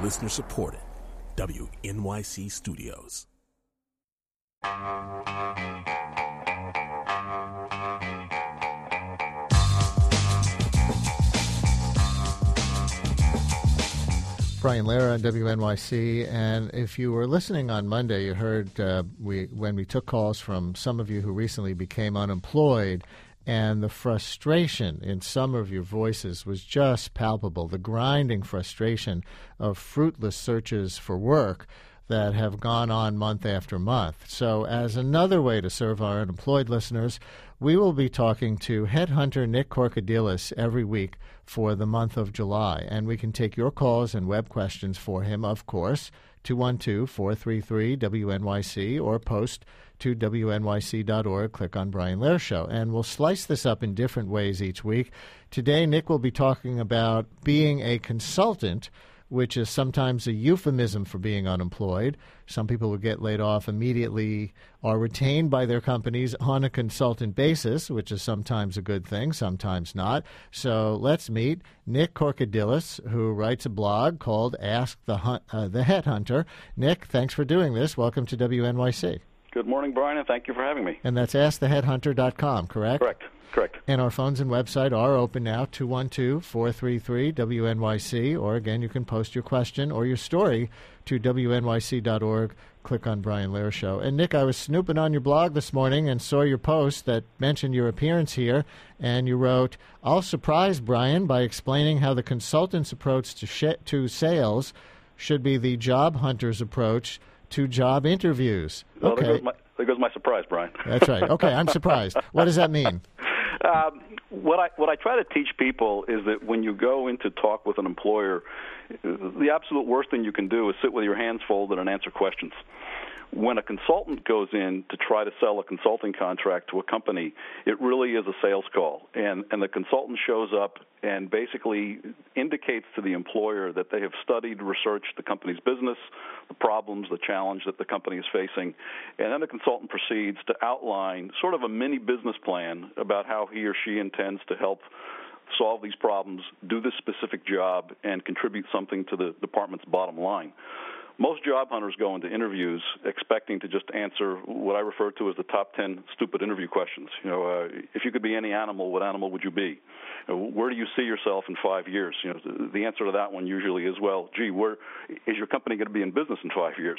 Listener supported. WNYC Studios. Brian Lehrer on WNYC, and if you were listening on Monday, you heard when we took calls from some of you who recently became unemployed, and the frustration in some of your voices was just palpable, the grinding frustration of fruitless searches for work that have gone on month after month. So as another way to serve our unemployed listeners, we will be talking to headhunter Nick Korkodilis every week for the month of July. And we can take your calls and web questions for him, of course, 212-433-WNYC, or post to WNYC.org. Click on Brian Lehrer Show. And we'll slice this up in different ways each week. Today, Nick will be talking about being a consultant, which is sometimes a euphemism for being unemployed. Some people who get laid off immediately are retained by their companies on a consultant basis, which is sometimes a good thing, sometimes not. So let's meet Nick Korkodilis, who writes a blog called Ask the Headhunter. Nick, thanks for doing this. Welcome to WNYC. Good morning, Brian, and thank you for having me. And that's AskTheHeadhunter.com, correct? Correct. And our phones and website are open now, 212-433-WNYC, or again, you can post your question or your story to WNYC.org. Click on Brian Lehrer Show. And Nick, I was snooping on your blog this morning and saw your post that mentioned your appearance here, and you wrote, "I'll surprise Brian by explaining how the consultant's approach to sales should be the job hunter's approach to job interviews." Well, okay. There goes my surprise, Brian. That's right. Okay, I'm surprised. What does that mean? What I try to teach people is that when you go in to talk with an employer, the absolute worst thing you can do is sit with your hands folded and answer questions. When a consultant goes in to try to sell a consulting contract to a company, it really is a sales call. And the consultant shows up and basically indicates to the employer that they have studied, researched the company's business, the problems, the challenge that the company is facing. And then the consultant proceeds to outline sort of a mini business plan about how he or she intends to help solve these problems, do this specific job, and contribute something to the department's bottom line. Most job hunters go into interviews expecting to just answer what I refer to as the top 10 stupid interview questions. If you could be any animal, what animal would you be? Where do you see yourself in 5 years? The answer to that one usually is, well, gee, where is your company going to be in business in 5 years?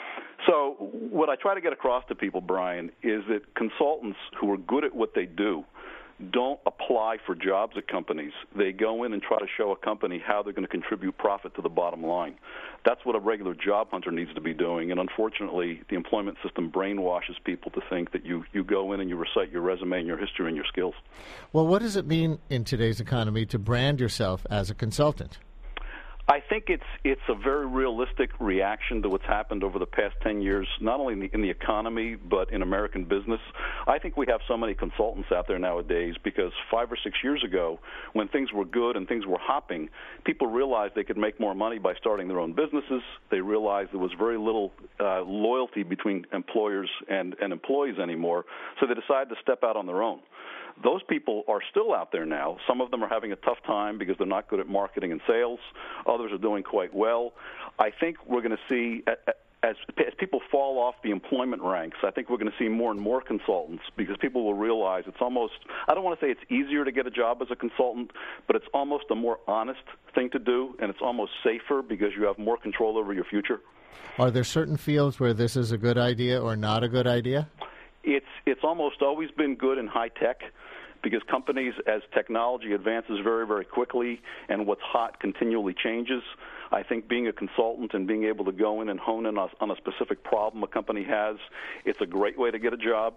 So what I try to get across to people, Brian, is that consultants who are good at what they do don't apply for jobs at companies. They go in and try to show a company how they're going to contribute profit to the bottom line. That's what a regular job hunter needs to be doing, and unfortunately, the employment system brainwashes people to think that you go in and you recite your resume and your history and your skills. Well, what does it mean in today's economy to brand yourself as a consultant? I think it's a very realistic reaction to what's happened over the past 10 years, not only in the economy but in American business. I think we have so many consultants out there nowadays because 5 or 6 years ago, when things were good and things were hopping, people realized they could make more money by starting their own businesses. They realized there was very little loyalty between employers and employees anymore, so they decided to step out on their own. Those people are still out there now. Some of them are having a tough time because they're not good at marketing and sales. Others are doing quite well. I think we're going to see, as people fall off the employment ranks, I think we're going to see more and more consultants because people will realize it's almost, I don't want to say it's easier to get a job as a consultant, but it's almost a more honest thing to do, and it's almost safer because you have more control over your future. Are there certain fields where this is a good idea or not a good idea? It's almost always been good in high tech because companies, as technology advances very, very quickly and what's hot continually changes, I think being a consultant and being able to go in and hone in on a specific problem a company has, it's a great way to get a job.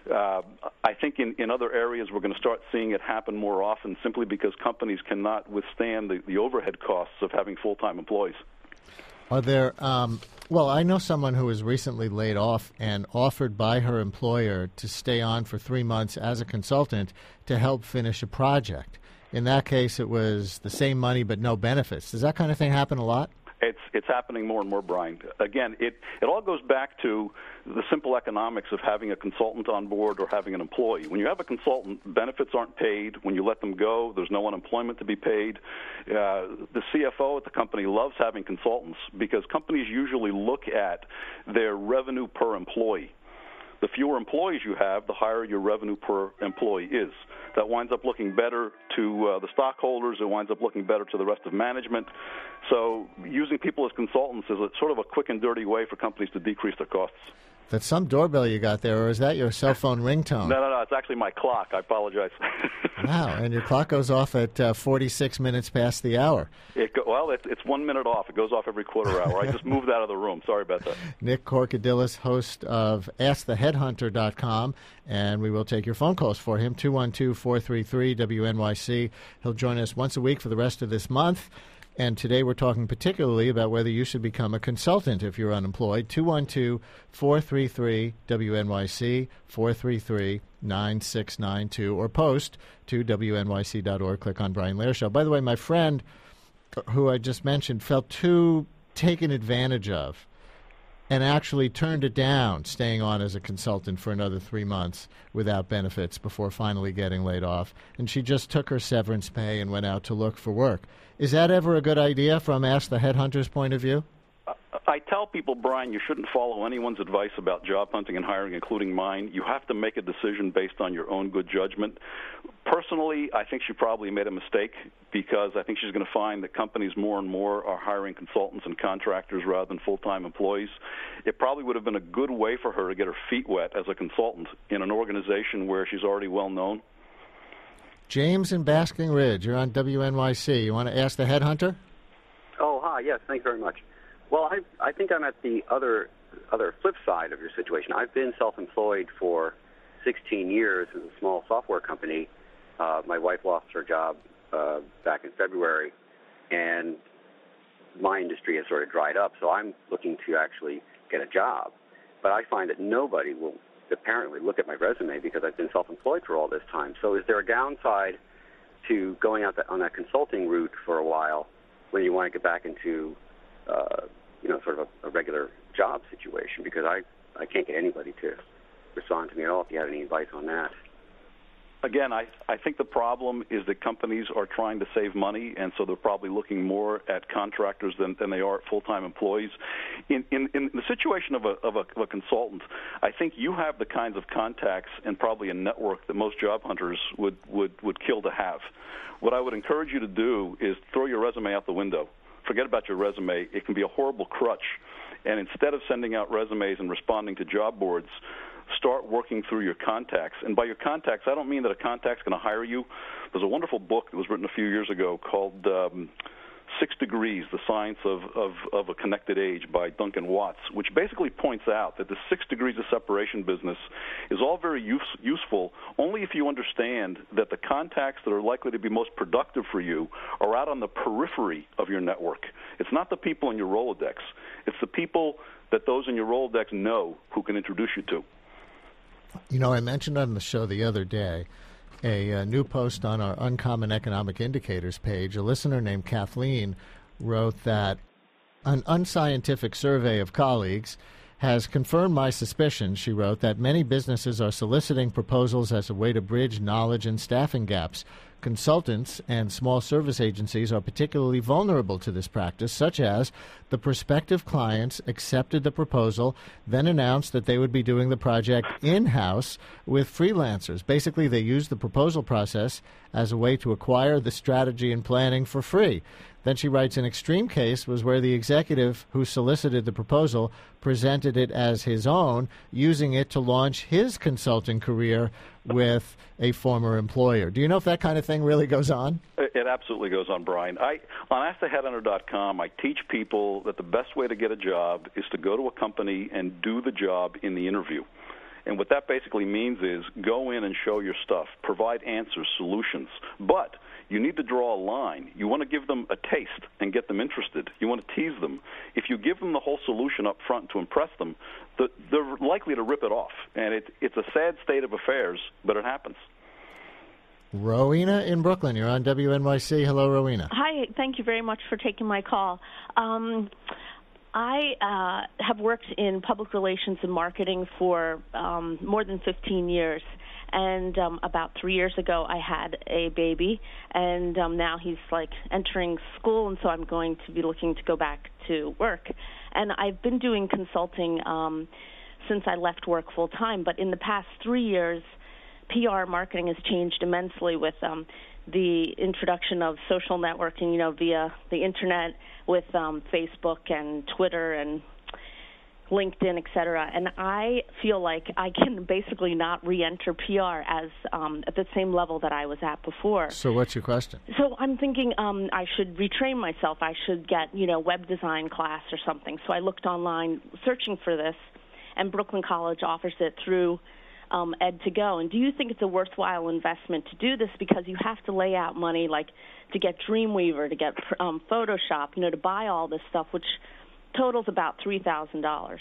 I think in other areas we're going to start seeing it happen more often simply because companies cannot withstand the overhead costs of having full-time employees. Are there, well, I know someone who was recently laid off and offered by her employer to stay on for 3 months as a consultant to help finish a project. In that case, it was the same money but no benefits. Does that kind of thing happen a lot? It's happening more and more, Brian. Again, it all goes back to the simple economics of having a consultant on board or having an employee. When you have a consultant, benefits aren't paid. When you let them go, there's no unemployment to be paid. The CFO at the company loves having consultants because companies usually look at their revenue per employee. The fewer employees you have, the higher your revenue per employee is. That winds up looking better to the stockholders. It winds up looking better to the rest of management. So using people as consultants is sort of a quick and dirty way for companies to decrease their costs. That's some doorbell you got there, or is that your cell phone ringtone? No, it's actually my clock. I apologize. Wow, and your clock goes off at 46 minutes past the hour. It's 1 minute off. It goes off every quarter hour. I just moved out of the room. Sorry about that. Nick Korkodillis, host of AskTheHeadhunter.com, and we will take your phone calls for him, 212-433-WNYC. He'll join us once a week for the rest of this month. And today we're talking particularly about whether you should become a consultant if you're unemployed. 212-433-WNYC, 433-9692, or post to WNYC.org. Click on Brian Lehrer Show. By the way, my friend who I just mentioned felt too taken advantage of and actually turned it down, staying on as a consultant for another 3 months without benefits before finally getting laid off. And she just took her severance pay and went out to look for work. Is that ever a good idea from Ask the Headhunter's point of view? I tell people, Brian, you shouldn't follow anyone's advice about job hunting and hiring, including mine. You have to make a decision based on your own good judgment. Personally, I think she probably made a mistake because I think she's going to find that companies more and more are hiring consultants and contractors rather than full-time employees. It probably would have been a good way for her to get her feet wet as a consultant in an organization where she's already well known. James in Basking Ridge, you're on WNYC. You want to ask the Headhunter? Oh, hi, yes, thanks very much. Well, I think I'm at the other flip side of your situation. I've been self-employed for 16 years in a small software company. My wife lost her job back in February, and my industry has sort of dried up, so I'm looking to actually get a job. But I find that nobody will apparently look at my resume because I've been self-employed for all this time. So is there a downside to going out on that consulting route for a while when you want to get back into sort of a regular job situation? Because I can't get anybody to respond to me at all if you have any advice on that. Again, I think the problem is that companies are trying to save money, and so they're probably looking more at contractors than they are at full-time employees. In the situation of a consultant, I think you have the kinds of contacts and probably a network that most job hunters would kill to have. What I would encourage you to do is throw your resume out the window. Forget about your resume. It can be a horrible crutch. And instead of sending out resumes and responding to job boards, start working through your contacts. And by your contacts, I don't mean that a contact's going to hire you. There's a wonderful book that was written a few years ago called 6 Degrees, The Science of a Connected Age by Duncan Watts, which basically points out that the 6 degrees of separation business is all very useful only if you understand that the contacts that are likely to be most productive for you are out on the periphery of your network. It's not the people in your Rolodex. It's the people that those in your Rolodex know who can introduce you to. You know, I mentioned on the show the other day a new post on our Uncommon Economic Indicators page. A listener named Kathleen wrote that an unscientific survey of colleagues has confirmed my suspicion, she wrote, that many businesses are soliciting proposals as a way to bridge knowledge and staffing gaps. Consultants and small service agencies are particularly vulnerable to this practice, such as the prospective clients accepted the proposal, then announced that they would be doing the project in-house with freelancers. Basically, they used the proposal process as a way to acquire the strategy and planning for free. Then she writes, an extreme case was where the executive who solicited the proposal presented it as his own, using it to launch his consulting career with a former employer. Do you know if that kind of thing really goes on? It absolutely goes on, Brian. On AskTheHeadhunter.com, I teach people that the best way to get a job is to go to a company and do the job in the interview. And what that basically means is go in and show your stuff, provide answers, solutions. But you need to draw a line. You want to give them a taste and get them interested. You want to tease them. If you give them the whole solution up front to impress them, they're likely to rip it off. And it's a sad state of affairs, but it happens. Rowena in Brooklyn, you're on WNYC. Hello, Rowena. Hi, thank you very much for taking my call. I have worked in public relations and marketing for more than 15 years. And about 3 years ago, I had a baby, and now he's entering school, and so I'm going to be looking to go back to work. And I've been doing consulting since I left work full time, but in the past 3 years, PR marketing has changed immensely with the introduction of social networking, via the internet with Facebook and Twitter and LinkedIn, et cetera. And I feel like I can basically not re-enter PR as at the same level that I was at before. So what's your question? So I'm thinking I should retrain myself. I should get, web design class or something. So I looked online searching for this, and Brooklyn College offers it through Ed2Go. And do you think it's a worthwhile investment to do this, because you have to lay out money to get Dreamweaver, to get Photoshop, to buy all this stuff, which totals about $3,000.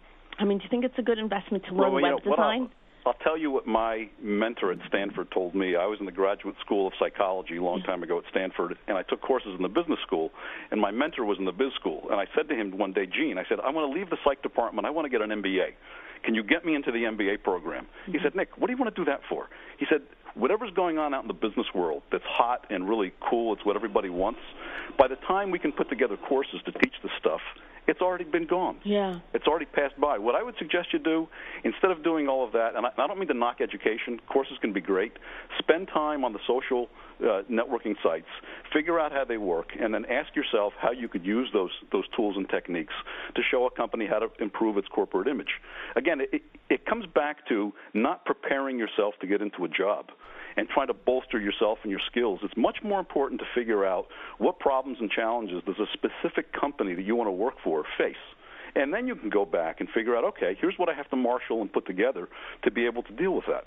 I mean, do you think it's a good investment to learn web design? I'll tell you what my mentor at Stanford told me. I was in the Graduate School of Psychology a long time ago at Stanford, and I took courses in the business school, and my mentor was in the biz school. And I said to him one day, Gene, I said, I want to leave the psych department. I want to get an MBA. Can you get me into the MBA program? He said, Nick, what do you want to do that for? He said, whatever's going on out in the business world that's hot and really cool, it's what everybody wants, by the time we can put together courses to teach this stuff, it's already been gone. Yeah. It's already passed by. What I would suggest you do, instead of doing all of that, and I don't mean to knock education, courses can be great, spend time on the social networking sites, figure out how they work, and then ask yourself how you could use those tools and techniques to show a company how to improve its corporate image. Again, it comes back to not preparing yourself to get into a job and trying to bolster yourself and your skills. It's much more important to figure out what problems and challenges does a specific company that you want to work for face. And then you can go back and figure out, okay, here's what I have to marshal and put together to be able to deal with that.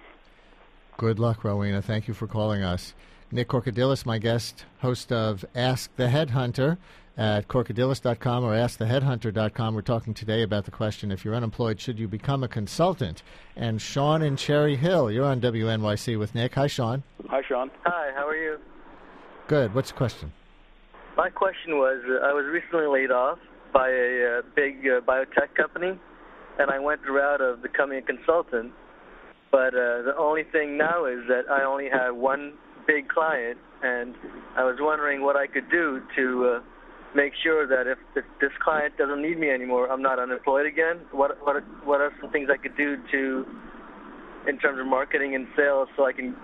Good luck, Rowena. Thank you for calling us. Nick Korkodillis, my guest, host of Ask the Headhunter at korkodillis.com or asktheheadhunter.com. We're talking today about the question, if you're unemployed, should you become a consultant? And Sean in Cherry Hill, you're on WNYC with Nick. Hi, Sean. Hi, Sean. Hi, how are you? Good. What's the question? My question was, I was recently laid off by a big biotech company, and I went the route of becoming a consultant. But the only thing now is that I only have one big client, and I was wondering what I could do to make sure that if this client doesn't need me anymore, I'm not unemployed again. What are some things I could do in terms of marketing and sales, so I can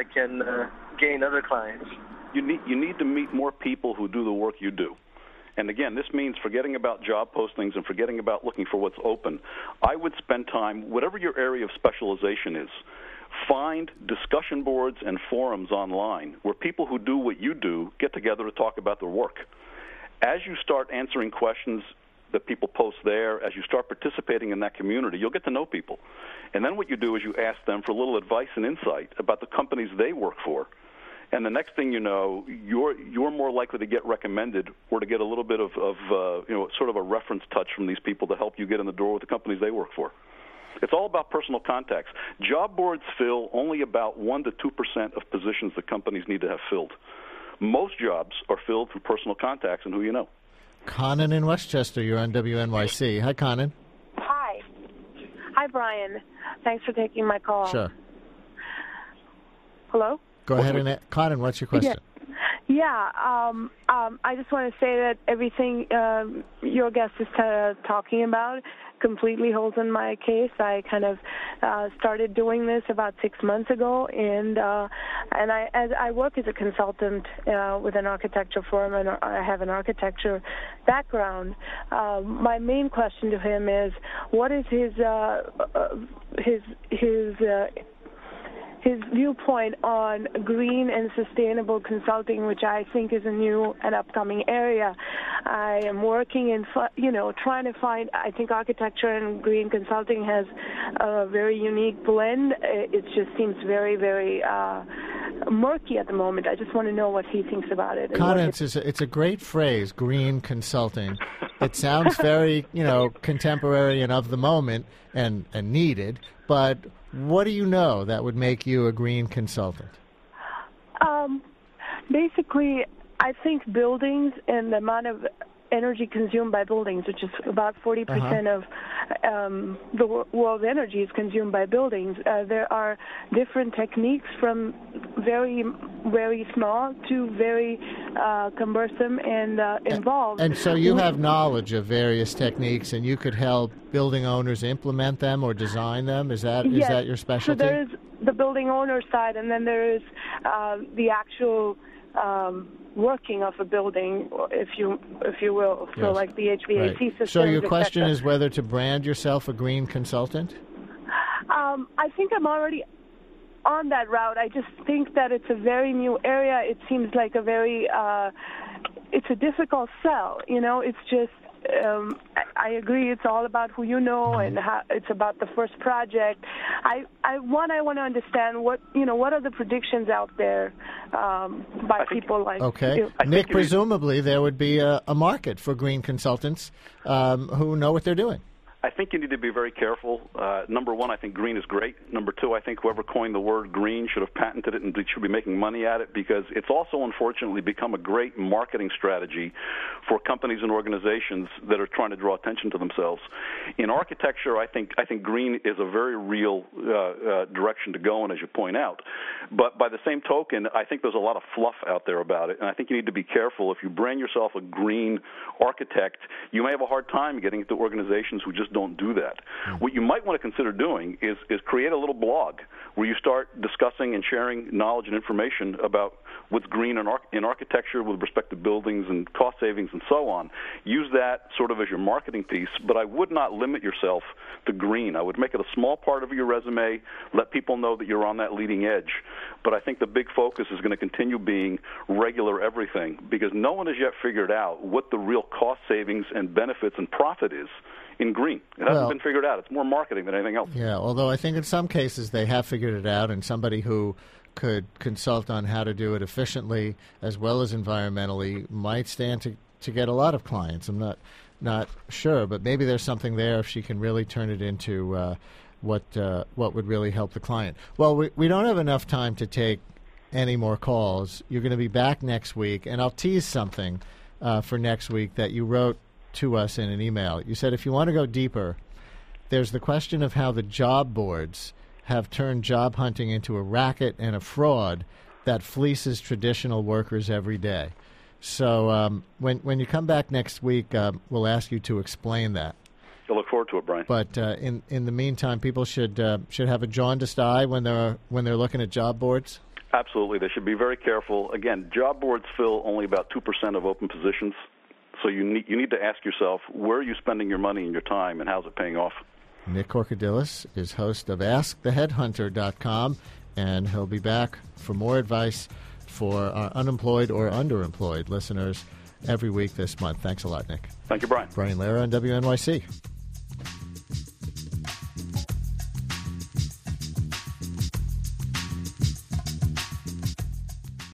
gain other clients? You need to meet more people who do the work you do. And again, this means forgetting about job postings and forgetting about looking for what's open. I would spend time, whatever your area of specialization is, find discussion boards and forums online where people who do what you do get together to talk about their work. As you start answering questions that people post there, as you start participating in that community, you'll get to know people. And then what you do is you ask them for a little advice and insight about the companies they work for. And the next thing you know, you're more likely to get recommended or to get a little bit of sort of a reference touch from these people to help you get in the door with the companies they work for. It's all about personal contacts. Job boards fill only about 1% to 2% of positions that companies need to have filled. Most jobs are filled through personal contacts and who you know. Conan in Westchester, you're on WNYC. Hi, Conan. Hi. Hi, Brian. Thanks for taking my call. Sure. Hello? Go ahead and Conan, what's your question? Yeah. I just want to say that everything your guest is talking about completely holds in my case. I kind of started doing this about 6 months ago, and I work as a consultant with an architecture firm, and I have an architecture background. My main question to him is, what is his viewpoint on green and sustainable consulting, which I think is a new and upcoming area. I am working in, trying to find, I think architecture and green consulting has a very unique blend. It just seems very, very murky at the moment. I just want to know what he thinks about it. Conan, it's a great phrase, green consulting. It sounds very, contemporary and of the moment and needed, but what do you know that would make you a green consultant? Basically, I think buildings and the amount of energy consumed by buildings, which is about 40% of the world's energy is consumed by buildings. There are different techniques from very, very small to very cumbersome and involved. And so you have knowledge of various techniques, and you could help building owners implement them or design them? Is that your specialty? So there is the building owner side, and then there is the actual working of a building, if you will. So Yes. like the HVAC system. So your question is whether to brand yourself a green consultant? I think I'm already on that route. I just think that it's a very new area. It seems like a very it's a difficult sell. It's just I agree. It's all about who you know, and how, it's about the first project. I want to understand what are the predictions out there by people like. Okay, Nick. Presumably, there would be a market for green consultants who know what they're doing. I think you need to be very careful. Number one, I think green is great. Number two, I think whoever coined the word green should have patented it and should be making money at it, because it's also unfortunately become a great marketing strategy for companies and organizations that are trying to draw attention to themselves. In architecture, I think green is a very real direction to go in, as you point out. But by the same token, I think there's a lot of fluff out there about it, and I think you need to be careful. If you brand yourself a green architect, you may have a hard time getting into organizations who just don't do that. What you might want to consider doing is create a little blog where you start discussing and sharing knowledge and information about what's green in architecture with respect to buildings and cost savings and so on. Use that sort of as your marketing piece, but I would not limit yourself to green. I would make it a small part of your resume, let people know that you're on that leading edge. But I think the big focus is going to continue being regular everything, because no one has yet figured out what the real cost savings and benefits and profit is in green. It hasn't been figured out. It's more marketing than anything else. Yeah, although I think in some cases they have figured it out, and somebody who could consult on how to do it efficiently as well as environmentally might stand to get a lot of clients. I'm not sure, but maybe there's something there if she can really turn it into what would really help the client. Well, we don't have enough time to take any more calls. You're going to be back next week, and I'll tease something for next week that you wrote to us in an email. You said if you want to go deeper, there's the question of how the job boards have turned job hunting into a racket and a fraud that fleeces traditional workers every day. So when you come back next week, we'll ask you to explain that. I look forward to it, Brian. But in the meantime, people should have a jaundiced eye when they're looking at job boards. Absolutely, they should be very careful. Again, job boards fill only about 2% of open positions. So you need to ask yourself, where are you spending your money and your time, and how's it paying off? Nick Korkodillis is host of AskTheHeadhunter.com, and he'll be back for more advice for our unemployed or underemployed listeners every week this month. Thanks a lot, Nick. Thank you, Brian. Brian Lehrer on WNYC.